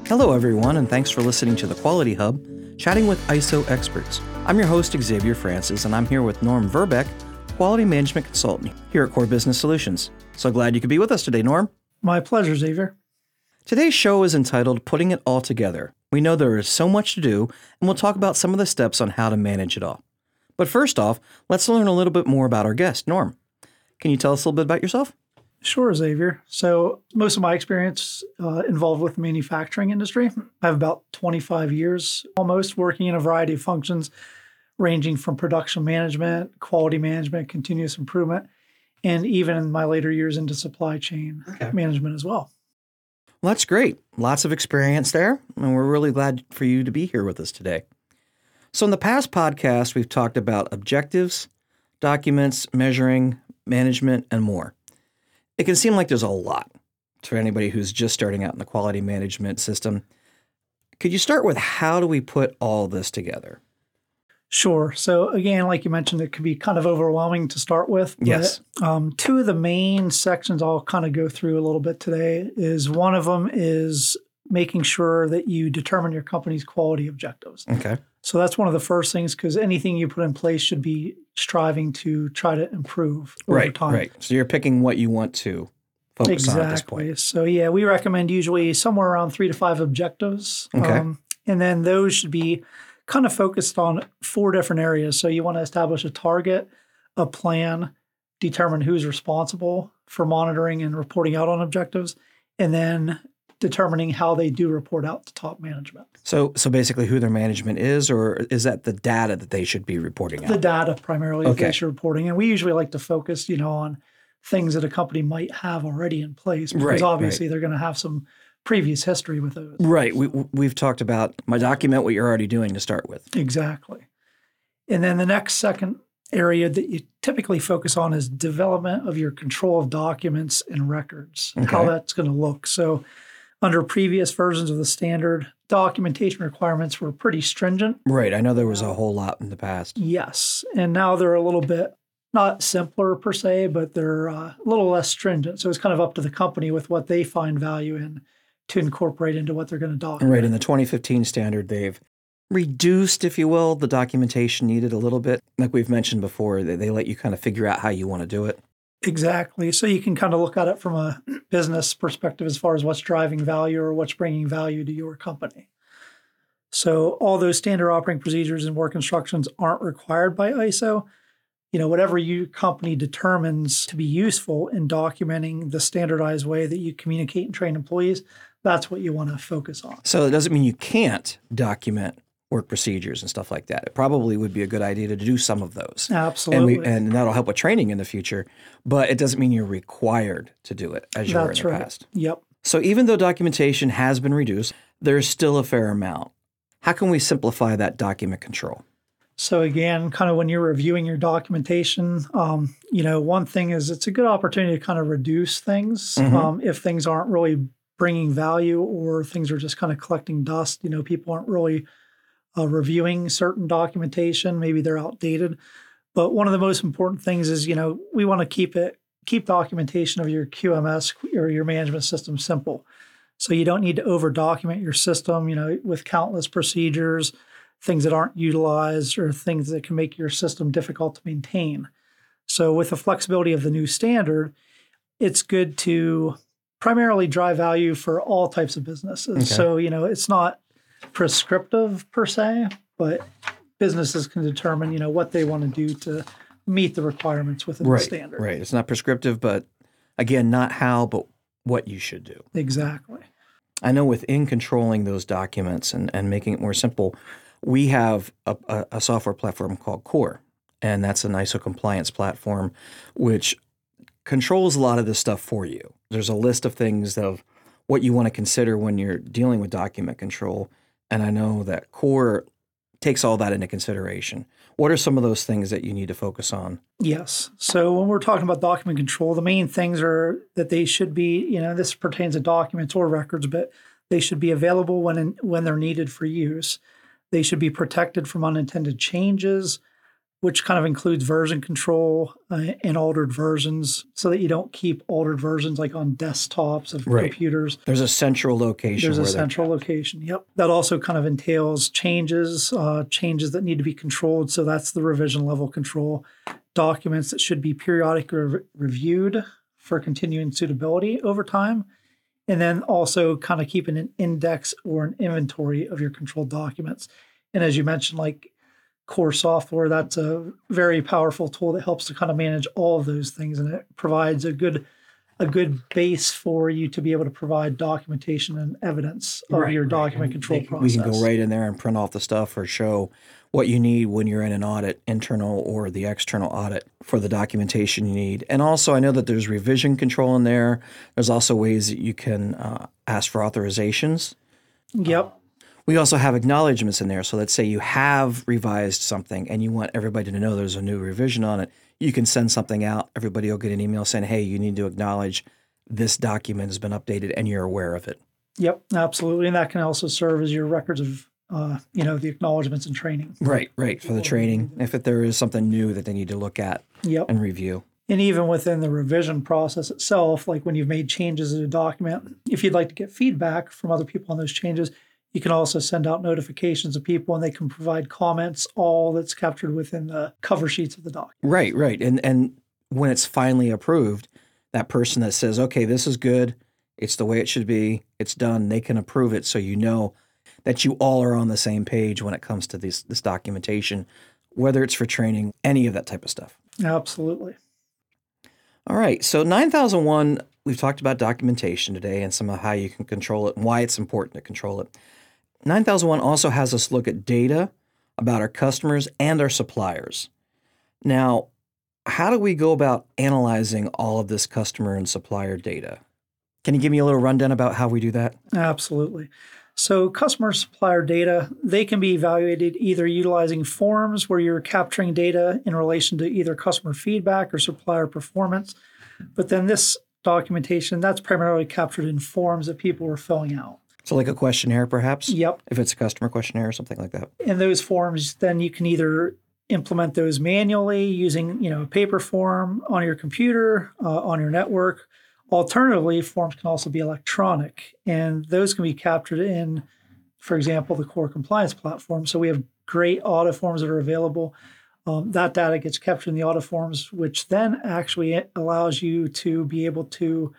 Hello, everyone, and thanks for listening to the Quality Hub, chatting with ISO experts. I'm your host, Xavier Francis, and I'm here with Norm Verbeck, Quality Management Consultant here at Core Business Solutions. So glad you could be with us today, Norm. My pleasure, Xavier. Today's show is entitled Putting It All Together. We know there is so much to do, and we'll talk about some of the steps on how to manage it all. But first off, let's learn a little bit more about our guest, Norm. Can you tell us a little bit about yourself? Sure, Xavier. So most of my experience involved with the manufacturing industry. I have about 25 years almost working in a variety of functions, ranging from production management, quality management, continuous improvement, and even in my later years into supply chain management as well. Well, that's great. Lots of experience there, and we're really glad for you to be here with us today. So in the past podcast, we've talked about objectives, documents, measuring, management, and more. It can seem like there's a lot for anybody who's just starting out in the quality management system. Could you start with how do we put all this together? Sure. So again, like you mentioned, it can be kind of overwhelming to start with. Yes. But, two of the main sections I'll kind of go through a little bit today is one of them is making sure that you determine your company's quality objectives. Okay. So that's one of the first things because anything you put in place should be striving to try to improve over time. Right. So you're picking what you want to focus on at this point. Exactly. So yeah, we recommend usually somewhere around 3 to 5 objectives. Okay. And then those should be kind of focused on 4 different areas. So you want to establish a target, a plan, determine who's responsible for monitoring and reporting out on objectives, and then determining how they do report out to top management. So basically who their management is, or is that the data that they should be reporting out? The data primarily that they should be reporting. And we usually like to focus, on things that a company might have already in place because obviously they're going to have some previous history with those. Right. We've talked about document what you're already doing to start with. Exactly. And then the next second area that you typically focus on is development of your control of documents and records, and how that's going to look. So under previous versions of the standard, documentation requirements were pretty stringent. Right. I know there was a whole lot in the past. Yes. And now they're a little bit, not simpler per se, but they're a little less stringent. So it's kind of up to the company with what they find value in to incorporate into what they're going to document. Right. In the 2015 standard, they've reduced, if you will, the documentation needed a little bit. Like we've mentioned before, they let you kind of figure out how you want to do it. Exactly. So you can kind of look at it from a business perspective as far as what's driving value or what's bringing value to your company. So all those standard operating procedures and work instructions aren't required by ISO. Whatever your company determines to be useful in documenting the standardized way that you communicate and train employees, that's what you want to focus on. So it doesn't mean you can't document work procedures and stuff like that. It probably would be a good idea to do some of those. Absolutely. And that'll help with training in the future, but it doesn't mean you're required to do it as you were in the past. Yep. So even though documentation has been reduced, there's still a fair amount. How can we simplify that document control? So again, kind of when you're reviewing your documentation, one thing is it's a good opportunity to kind of reduce things if things aren't really bringing value or things are just kind of collecting dust. People aren't really reviewing certain documentation. Maybe they're outdated. But one of the most important things is, we want to keep documentation of your QMS or your management system simple. So you don't need to over document your system, with countless procedures, things that aren't utilized or things that can make your system difficult to maintain. So with the flexibility of the new standard, it's good to primarily drive value for all types of businesses. Okay. So, it's not prescriptive per se, but businesses can determine, what they want to do to meet the requirements within the standard. Right. It's not prescriptive, but again, not how, but what you should do. Exactly. I know within controlling those documents and making it more simple, we have a software platform called Core, and that's an ISO compliance platform, which controls a lot of this stuff for you. There's a list of things of what you want to consider when you're dealing with document control. And I know that Core takes all that into consideration. What are some of those things that you need to focus on? Yes. So when we're talking about document control, the main things are that they should be, this pertains to documents or records, but they should be available when they're needed for use. They should be protected from unintended changes. which kind of includes version control and altered versions so that you don't keep altered versions like on desktops of computers. There's a central location. There's a central location. Yep. That also kind of entails changes that need to be controlled. So that's the revision level control. Documents that should be periodically reviewed for continuing suitability over time. And then also kind of keeping an index or an inventory of your controlled documents. And as you mentioned, like Core software, that's a very powerful tool that helps to kind of manage all of those things, and it provides a good base for you to be able to provide documentation and evidence of your document control process. We can go right in there and print off the stuff or show what you need when you're in an audit, internal or the external audit, for the documentation you need. And also, I know that there's revision control in there. There's also ways that you can ask for authorizations. Yep. We also have acknowledgments in there. So let's say you have revised something and you want everybody to know there's a new revision on it. You can send something out. Everybody will get an email saying, hey, you need to acknowledge this document has been updated and you're aware of it. Yep, absolutely. And that can also serve as your records of, the acknowledgments and training. Right, for the training. If there is something new that they need to look at and review. And even within the revision process itself, like when you've made changes in a document, if you'd like to get feedback from other people on those changes, you can also send out notifications to people and they can provide comments, all that's captured within the cover sheets of the document. Right. And when it's finally approved, that person that says, okay, this is good, it's the way it should be, it's done, they can approve it so you know that you all are on the same page when it comes to this documentation, whether it's for training, any of that type of stuff. Absolutely. All right. So 9001, we've talked about documentation today and some of how you can control it and why it's important to control it. 9001 also has us look at data about our customers and our suppliers. Now, how do we go about analyzing all of this customer and supplier data? Can you give me a little rundown about how we do that? Absolutely. So customer supplier data, they can be evaluated either utilizing forms where you're capturing data in relation to either customer feedback or supplier performance. But then this documentation, that's primarily captured in forms that people are filling out. So like a questionnaire, perhaps? Yep. If it's a customer questionnaire or something like that. In those forms, then you can either implement those manually using, a paper form on your computer, on your network. Alternatively, forms can also be electronic, and those can be captured in, for example, the Core Compliance platform. So we have great audit forms that are available. That data gets captured in the audit forms, which then actually allows you to be able to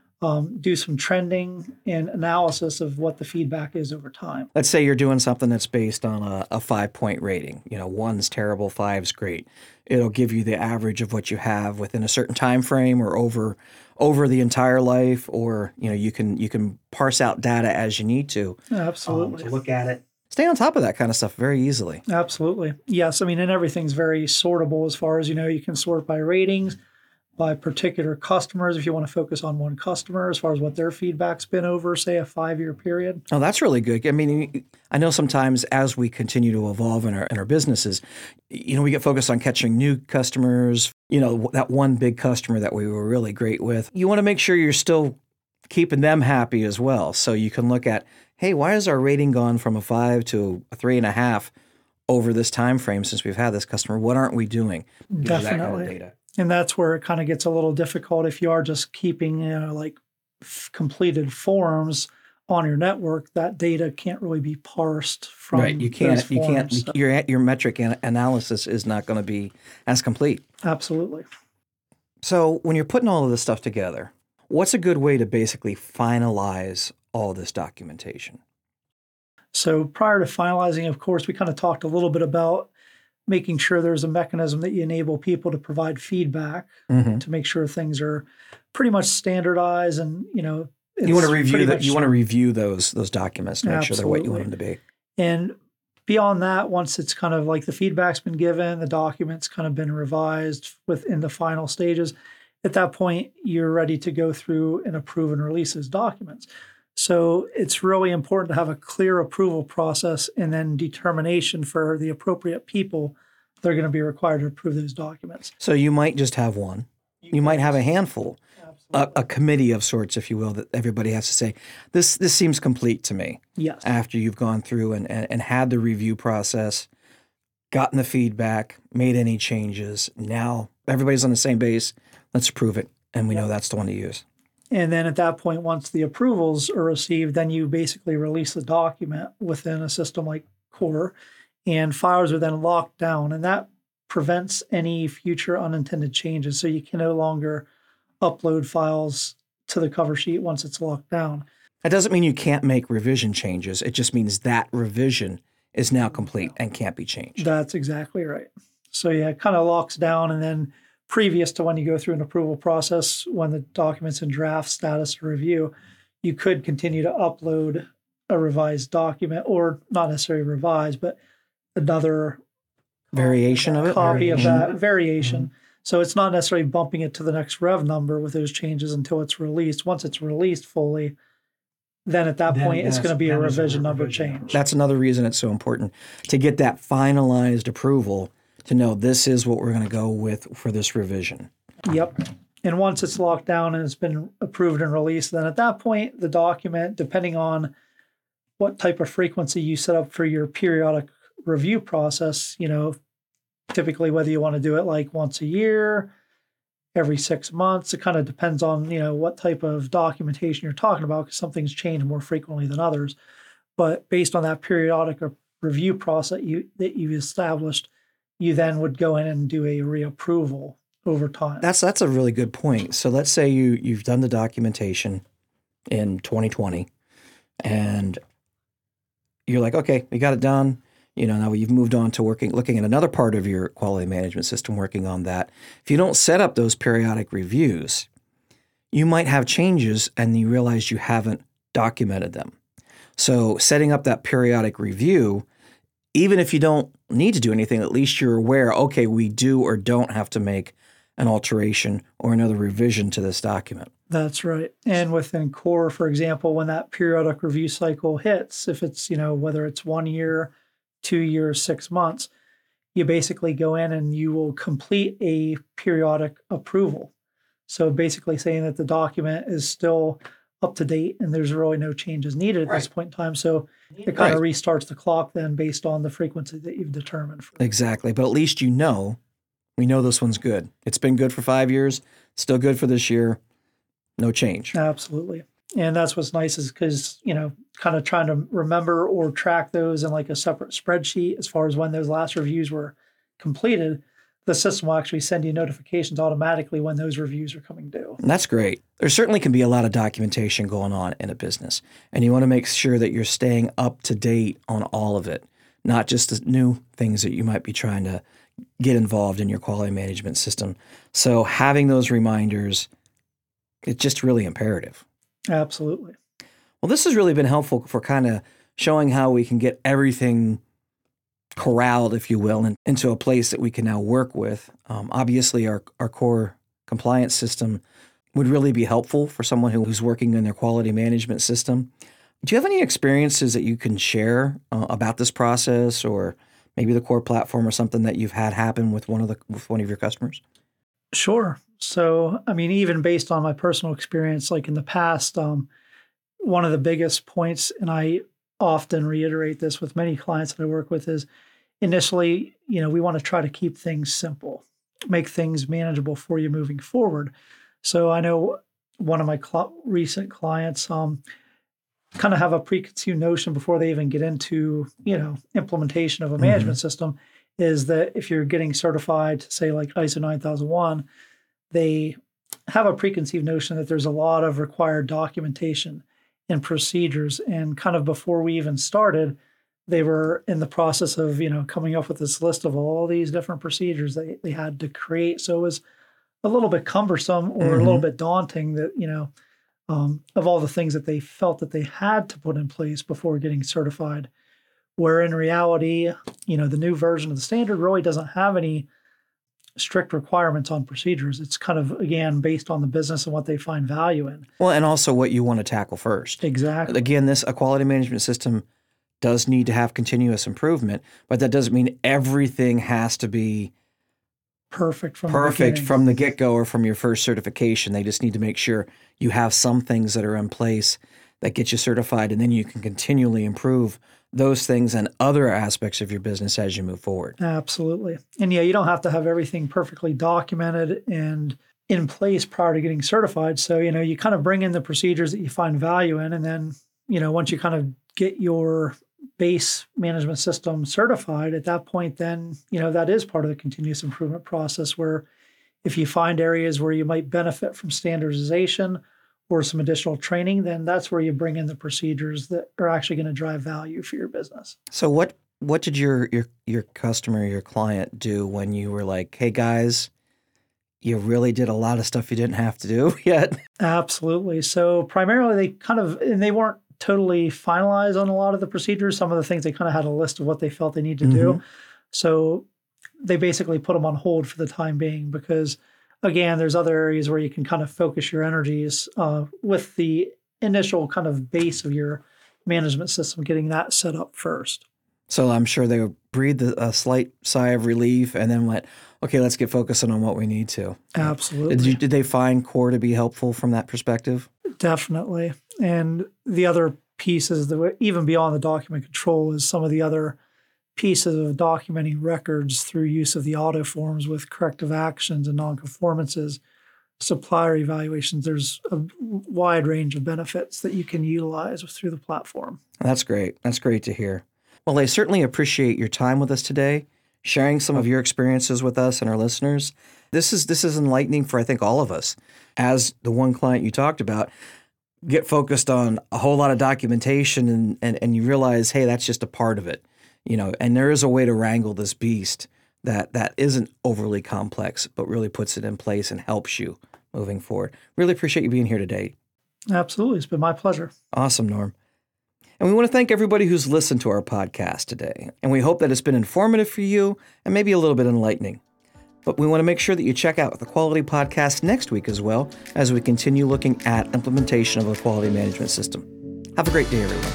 do some trending and analysis of what the feedback is over time. Let's say you're doing something that's based on a 5-point rating. 1's terrible, 5's great. It'll give you the average of what you have within a certain time frame or over the entire life, or you can parse out data as you need to. Absolutely. To look at it. Stay on top of that kind of stuff very easily. Absolutely. Yes, and everything's very sortable as far as, you can sort by ratings, by particular customers if you want to focus on one customer as far as what their feedback's been over, say, a 5-year period. Oh, that's really good. I know sometimes as we continue to evolve in our businesses, we get focused on catching new customers, that one big customer that we were really great with. You want to make sure you're still keeping them happy as well. So you can look at, hey, why has our rating gone from a 5 to a 3.5 over this time frame since we've had this customer? What aren't we doing? Definitely. That kind of data. And that's where it kind of gets a little difficult if you are just keeping, completed forms on your network. That data can't really be parsed from right. You can't. Forms, so. Your metric analysis is not going to be as complete. Absolutely. So when you're putting all of this stuff together, what's a good way to basically finalize all this documentation? So prior to finalizing, of course, we kind of talked a little bit about making sure there's a mechanism that you enable people to provide feedback to make sure things are pretty much standardized and, you want to review that. You want to review those documents to make sure they're what you want them to be. And beyond that, once it's kind of like the feedback's been given, the document's kind of been revised within the final stages, at that point, you're ready to go through and approve and release those documents. So it's really important to have a clear approval process and then determination for the appropriate people that are going to be required to approve those documents. So you might just have one. You might have a handful, a committee of sorts, if you will, that everybody has to say, this seems complete to me. Yes. After you've gone through and had the review process, gotten the feedback, made any changes. Now everybody's on the same base. Let's approve it. And we know that's the one to use. And then at that point, once the approvals are received, then you basically release the document within a system like Core, and files are then locked down. And that prevents any future unintended changes. So you can no longer upload files to the cover sheet once it's locked down. That doesn't mean you can't make revision changes. It just means that revision is now complete and can't be changed. That's exactly right. So yeah, it kind of locks down, and then previous to when you go through an approval process, when the document's in draft status or review, you could continue to upload a revised document, or not necessarily revised, but another Variation of it? copy of that variation. Mm-hmm. So it's not necessarily bumping it to the next rev number with those changes until it's released. Once it's released fully, then at that point, it's going to be a revision number change. That's another reason it's so important to get that finalized approval, to know this is what we're going to go with for this revision. Yep. And once it's locked down and it's been approved and released, then at that point, the document, depending on what type of frequency you set up for your periodic review process, typically whether you want to do it like once a year, every 6 months, it kind of depends on, what type of documentation you're talking about, because some things change more frequently than others. But based on that periodic review process that you've established, you then would go in and do a reapproval over time. That's a really good point. So let's say you've done the documentation in 2020, and you're like, okay, we got it done. Now you've moved on to looking at another part of your quality management system, working on that. If you don't set up those periodic reviews, you might have changes and you realize you haven't documented them. So setting up that periodic review, even if you don't need to do anything, at least you're aware, okay, we do or don't have to make an alteration or another revision to this document. That's right. And within Core, for example, when that periodic review cycle hits, if it's, whether it's 1 year, 2 years, 6 months, you basically go in and you will complete a periodic approval. So basically saying that the document is still up to date and there's really no changes needed at this point in time. So it kind of restarts the clock then based on the frequency that you've determined. Exactly. But at least we know this one's good. It's been good for 5 years, still good for this year, no change. Absolutely. And that's what's nice is because, kind of trying to remember or track those in like a separate spreadsheet as far as when those last reviews were completed, the system will actually send you notifications automatically when those reviews are coming due. And that's great. There certainly can be a lot of documentation going on in a business, and you want to make sure that you're staying up to date on all of it, not just the new things that you might be trying to get involved in your quality management system. So having those reminders, it's just really imperative. Absolutely. Well, this has really been helpful for kind of showing how we can get everything corralled, if you will, into a place that we can now work with. Obviously, our core compliance system would really be helpful for someone who's working in their quality management system. Do you have any experiences that you can share about this process, or maybe the core platform, or something that you've had happen with one of your customers? Sure. So, even based on my personal experience, like in the past, one of the biggest points, and I often reiterate this with many clients that I work with, is initially, we want to try to keep things simple, make things manageable for you moving forward. So I know one of my recent clients kind of have a preconceived notion before they even get into, implementation of a management system, is that if you're getting certified to say like ISO 9001, they have a preconceived notion that there's a lot of required documentation and procedures. And kind of before we even started, they were in the process of, coming up with this list of all these different procedures that they had to create. So it was a little bit cumbersome or a little bit daunting that, of all the things that they felt that they had to put in place before getting certified, where in reality, the new version of the standard really doesn't have any strict requirements on procedures. It's kind of, again, based on the business and what they find value in. Well, and also what you want to tackle first. Exactly. Again, a quality management system does need to have continuous improvement, but that doesn't mean everything has to be perfect from the get-go or from your first certification. They just need to make sure you have some things that are in place that get you certified, and then you can continually improve those things and other aspects of your business as you move forward. Absolutely. And yeah, you don't have to have everything perfectly documented and in place prior to getting certified. So, you kind of bring in the procedures that you find value in. And then, once you kind of get your base management system certified, at that point, then, that is part of the continuous improvement process, where if you find areas where you might benefit from standardization or some additional training, then that's where you bring in the procedures that are actually going to drive value for your business. So what did your customer, your client do when you were like, hey guys, you really did a lot of stuff you didn't have to do yet? Absolutely. So primarily they weren't totally finalized on a lot of the procedures. Some of the things they kind of had a list of what they felt they need to do. So they basically put them on hold for the time being, because again, there's other areas where you can kind of focus your energies with the initial kind of base of your management system, getting that set up first. So I'm sure they breathed a slight sigh of relief and then went, okay, let's get focusing on what we need to. Absolutely. Did they find Core to be helpful from that perspective? Definitely. And the other pieces, that even beyond the document control, is some of the other pieces of documenting records through use of the auto forms with corrective actions and nonconformances, supplier evaluations. There's a wide range of benefits that you can utilize through the platform. That's great. That's great to hear. Well, I certainly appreciate your time with us today, sharing some of your experiences with us and our listeners. This is enlightening for, I think, all of us. As the one client you talked about, get focused on a whole lot of documentation and you realize, hey, that's just a part of it. And there is a way to wrangle this beast that isn't overly complex, but really puts it in place and helps you moving forward. Really appreciate you being here today. Absolutely. It's been my pleasure. Awesome, Norm. And we want to thank everybody who's listened to our podcast today. And we hope that it's been informative for you and maybe a little bit enlightening. But we want to make sure that you check out the Quality Podcast next week as well, as we continue looking at implementation of a quality management system. Have a great day, everyone.